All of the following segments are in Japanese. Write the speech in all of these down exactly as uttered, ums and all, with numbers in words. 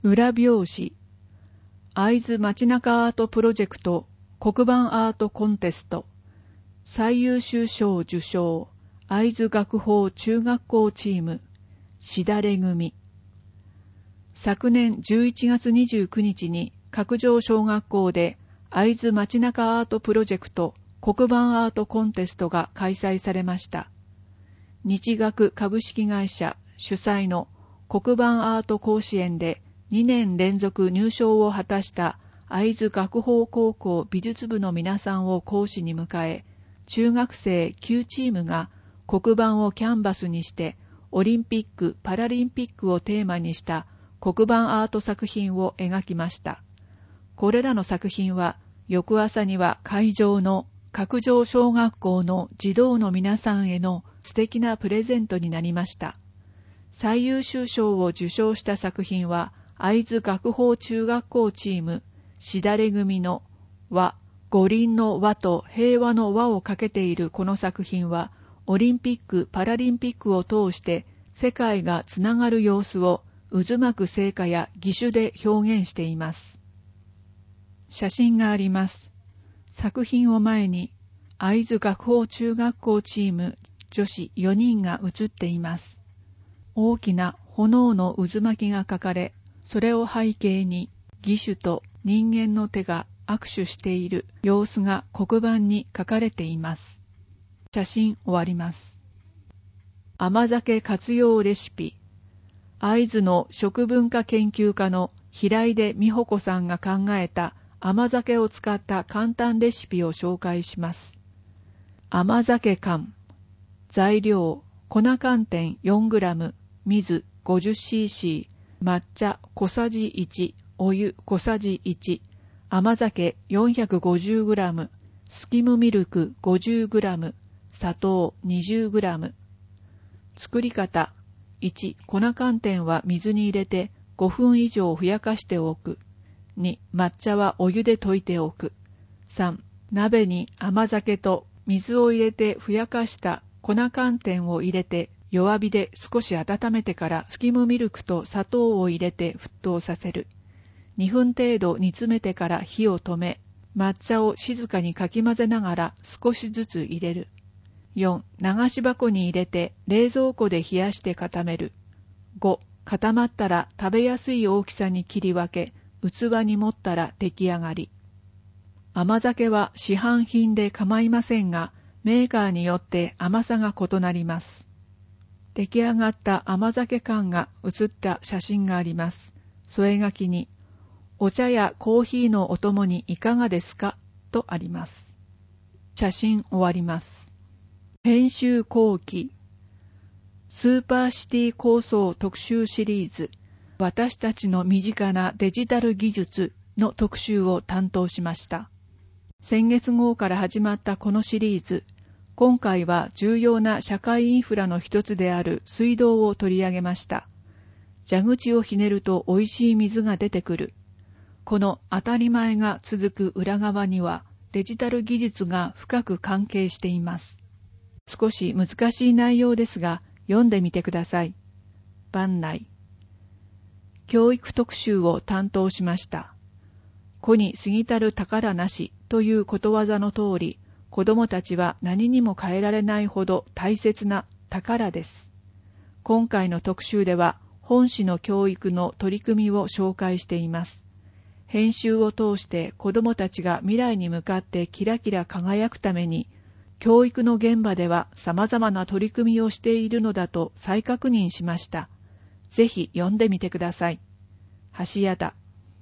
裏表紙、会津街中アートプロジェクト黒板アートコンテスト、最優秀賞受賞、会津学法中学校チーム、しだれ組。昨年じゅういちがつにじゅうくにちに角上小学校で会津街中アートプロジェクト黒板アートコンテストが開催されました。日学株式会社主催の黒板アート甲子園でにねん連続入賞を果たした会津学法高校美術部の皆さんを講師に迎え、中学生きゅうチームが黒板をキャンバスにしてオリンピック・パラリンピックをテーマにした黒板アート作品を描きました。これらの作品は翌朝には会場の角上小学校の児童の皆さんへの素敵なプレゼントになりました。最優秀賞を受賞した作品は会津学法中学校チームしだれ組の和、五輪の和と平和の和をかけているこの作品はオリンピック・パラリンピックを通して世界がつながる様子を渦巻く成果や義手で表現しています。写真があります。作品を前に会津学法中学校チーム女子よにんが写っています。大きな炎の渦巻きが描かれ、それを背景に義手と人間の手が握手している様子が黒板に書かれています。写真終わります。甘酒活用レシピ。会津の食文化研究家の平出美穂子さんが考えた甘酒を使った簡単レシピを紹介します。甘酒缶。材料、粉寒天 よんグラム、水 ごじゅっシーシー、抹茶小さじいち、お湯小さじいち、甘酒 よんひゃくごじゅうグラム、スキムミルク ごじゅうグラム、砂糖 にじゅうグラム。作り方。いち、粉寒天は水に入れてごふん以上ふやかしておく。に、抹茶はお湯で溶いておく。さん、鍋に甘酒と水を入れてふやかした粉寒天を入れて弱火で少し温めてからスキムミルクと砂糖を入れて沸騰させる。にふん程度煮詰めてから火を止め、抹茶を静かにかき混ぜながら少しずつ入れる。よん、流し箱に入れて冷蔵庫で冷やして固める。ご、固まったら食べやすい大きさに切り分け、器に盛ったら出来上がり。甘酒は市販品で構いませんが、メーカーによって甘さが異なります。出来上がった甘酒缶が写った写真があります。添え書きに、お茶やコーヒーのお供にいかがですかとあります。写真終わります。編集後期。スーパーシティ構想特集シリーズ、私たちの身近なデジタル技術の特集を担当しました。先月号から始まったこのシリーズ、今回は重要な社会インフラの一つである水道を取り上げました。蛇口をひねると美味しい水が出てくる。この当たり前が続く裏側にはデジタル技術が深く関係しています。少し難しい内容ですが読んでみてください。番内。教育特集を担当しました。子に過ぎたる宝なしということわざの通り、子供たちは何にも変えられないほど大切な宝です。今回の特集では本市の教育の取り組みを紹介しています。編集を通して子供たちが未来に向かってキラキラ輝くために、教育の現場では様々な取り組みをしているのだと再確認しました。ぜひ読んでみてください。橋屋田。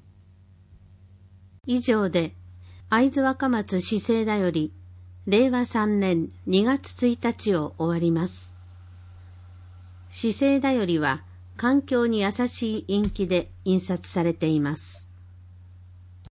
以上で、会津若松市政だより、れいわさんねんにがつついたちを終わります。市政だよりは、環境に優しい印記で印刷されています。